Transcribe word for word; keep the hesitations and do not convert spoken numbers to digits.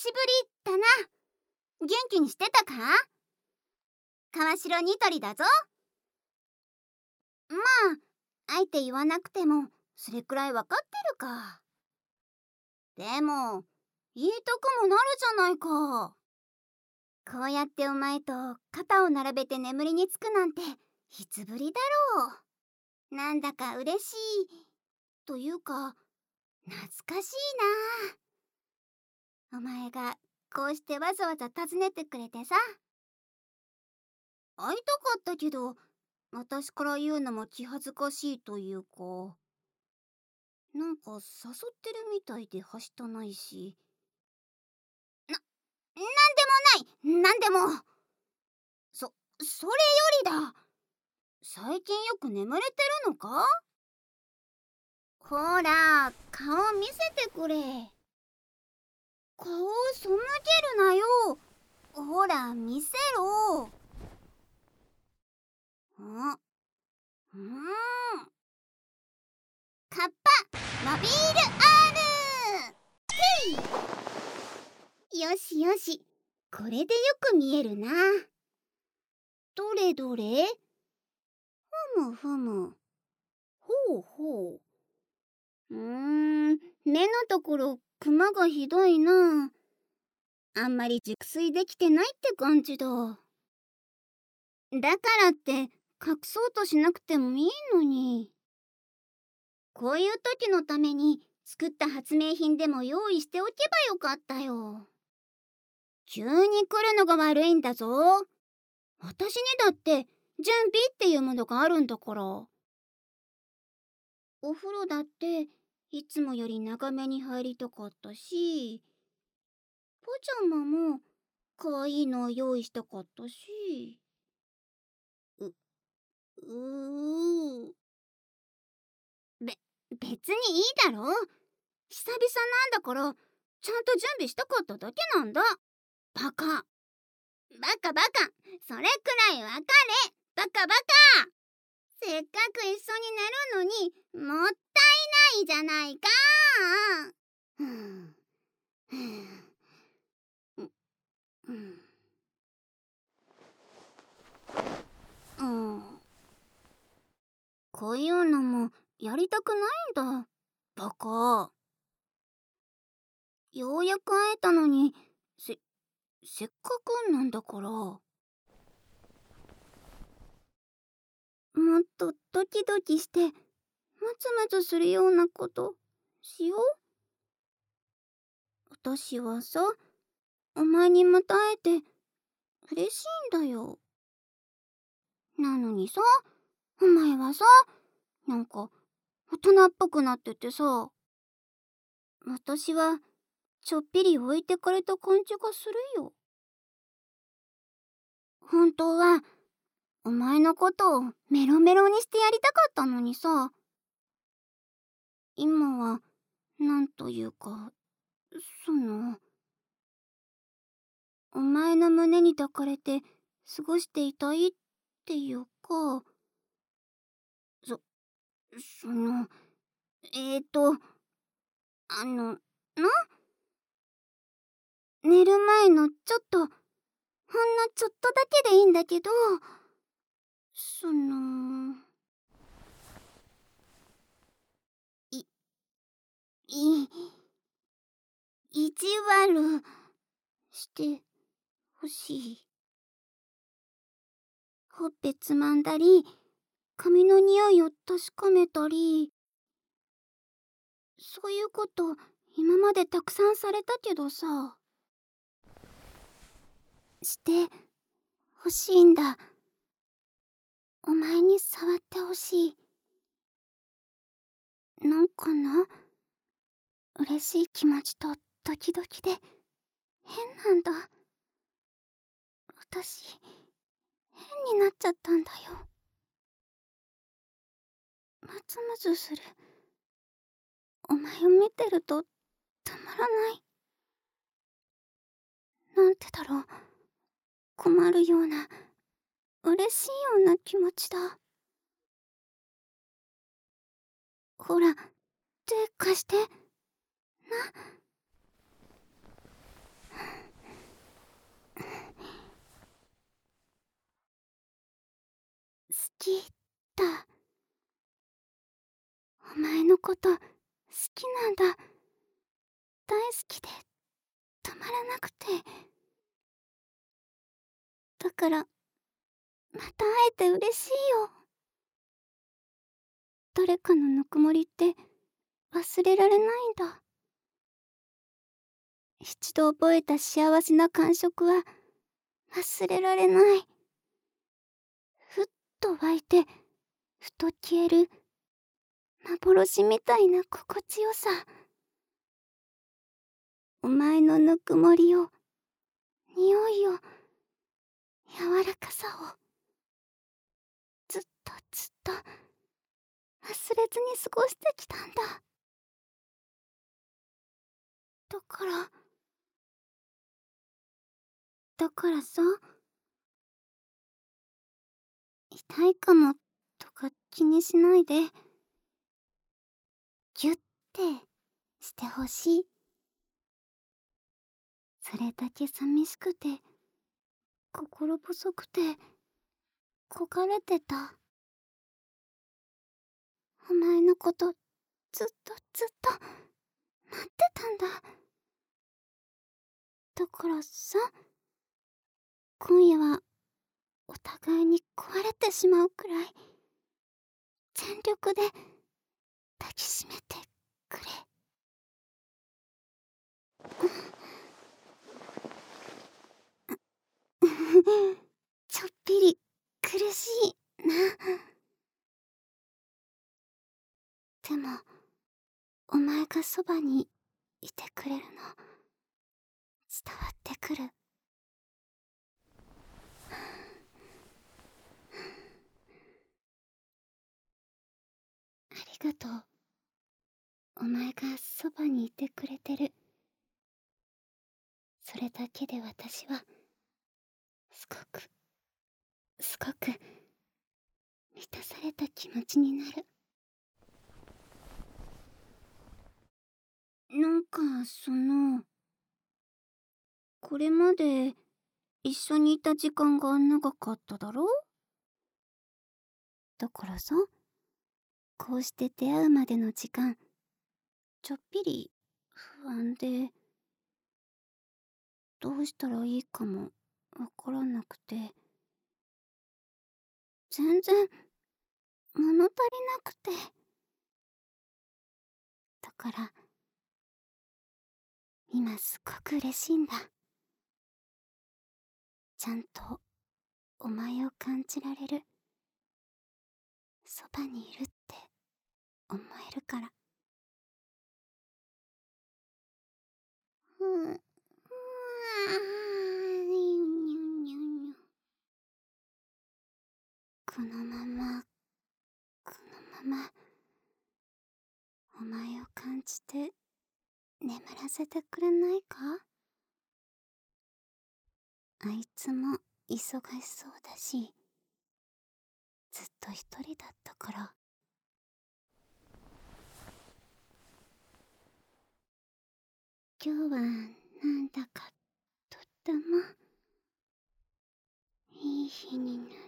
しぶりだな。元気にしてたか？川城ニトリだぞ。まあ、あえて言わなくてもそれくらいわかってるか。でも言いたくもなるじゃないか。こうやってお前と肩を並べて眠りにつくなんていつぶりだろう。なんだか嬉しいというか懐かしいな。お前がこうしてわざわざ訪ねてくれてさ。会いたかったけど私から言うのも気恥ずかしいというか、なんか誘ってるみたいではしたないし。な、なんでもない。なんでも。そ、それよりだ。最近よく眠れてるのか？ほら、顔見せてくれ。顔を背けるなよ。ほら、見せろ。ん？うん。カッパモビール アール！ へい！よしよし、これでよく見えるな。どれどれ？ふむふむ。ほうほう。うーん、目のところクマがひどいな。あんまり熟睡できてないって感じだ。だからって隠そうとしなくてもいいのに。こういう時のために作った発明品でも用意しておけばよかったよ。急に来るのが悪いんだぞ。私にだって準備っていうものがあるんだから。お風呂だっていつもより長めに入りたかったし、パジャマもかわいいのを用意したかったし。う、うー。べ、別にいいだろ。久々なんだからちゃんと準備したかっただけなんだ。バカ。バカバカ。それくらいわかれ。バカバカ。せっかく一緒に寝るのにもったいないじゃないか。ふんふんうんうん、こういうのもやりたくないんだ。バカ。ようやく会えたのにせせっかくなんだから、もっとドキドキしてムツムツするようなことしよう。私はさ、お前にまた会えて嬉しいんだよ。なのにさ、お前はさ、なんか大人っぽくなっててさ、私はちょっぴり置いてかれた感じがするよ。本当はお前のことをメロメロにしてやりたかったのにさ、今はなんというか、そのお前の胸に抱かれて過ごしていたいっていうか、そそのえーとあのな、寝る前のちょっと、ほんのちょっとだけでいいんだけど、そのいい意地悪してほしい。ほっぺつまんだり髪の匂いを確かめたり、そういうこと今までたくさんされたけどさ、してほしいんだ。お前に触ってほしい。なんかな、嬉しい気持ちとドキドキで変なんだ。私変になっちゃったんだよ。ムズムズする。お前を見てるとたまらない。なんてだろう、困るような嬉しいような気持ちだ。ほら、手貸してな。 こと好きなんだ。大好きで止まらなくて。だからまた会えて嬉しいよ。誰かのぬくもりって忘れられないんだ。一度覚えた幸せな感触は忘れられない。ふっと湧いてふと消える幻みたいな心地よさ。お前のぬくもりを、匂いを、柔らかさをずっとずっと忘れずに過ごしてきたんだ。だからだからさ、痛いかもとか気にしないで、ギュッてしてほしい。それだけ寂しくて心細くて焦がれてた。お前のことずっとずっと待ってたんだ。だからさ、今夜はお互いに壊れてしまうくらい全力で抱きしめてくれ。ちょっぴり苦しいな。でもお前がそばにいてくれるの伝わってくる。ありがとう。お前がそばにいてくれてる。それだけで私はすごくすごく満たされた気持ちになる。なんかそのこれまで一緒にいた時間が長かっただろ。だからさ、こうして出会うまでの時間ちょっぴり不安で、どうしたらいいかもわからなくて、全然物足りなくて。だから今すごく嬉しいんだ。ちゃんとお前を感じられる、そばにいるって思えるから。ふう、ふわー、にゅにゅにゅにゅ。このままこのままお前を感じて眠らせてくれないか。あいつも忙しそうだし、ずっと一人だったから。今日はなんだかとってもいい日になる。